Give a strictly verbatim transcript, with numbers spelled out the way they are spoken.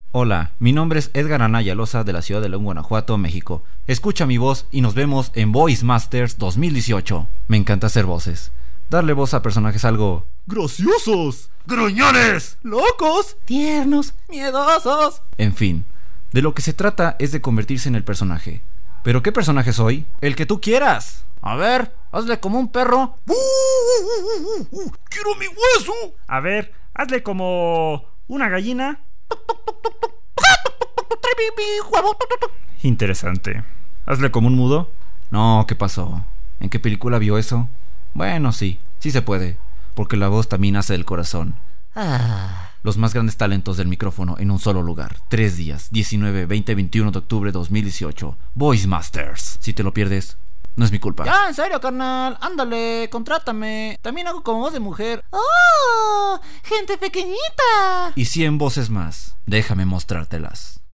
Hola, mi nombre es Edgar Anaya Loza de la ciudad de León, Guanajuato, México. Escucha mi voz y nos vemos en Voice Masters dos mil dieciocho. Me encanta hacer voces. Darle voz a personajes algo graciosos, gruñones, locos, tiernos, miedosos. En fin, de lo que se trata es de convertirse en el personaje. ¿Pero qué personaje soy? El que tú quieras. A ver, hazle como un perro. ¡Quiero mi hueso! A ver, hazle como una gallina. Interesante. Hazle como un mudo. No, ¿qué pasó? ¿En qué película vio eso? Bueno, sí, sí se puede, porque la voz también nace del corazón. Ah. Los más grandes talentos del micrófono en un solo lugar. Tres días, diecinueve, veinte, veintiuno de octubre de dos mil dieciocho. Voice Masters. Si te lo pierdes, no es mi culpa. Ya, en serio, carnal. Ándale, contrátame. También hago como voz de mujer. ¡Oh! ¡Gente pequeñita! Y cien voces más. Déjame mostrártelas.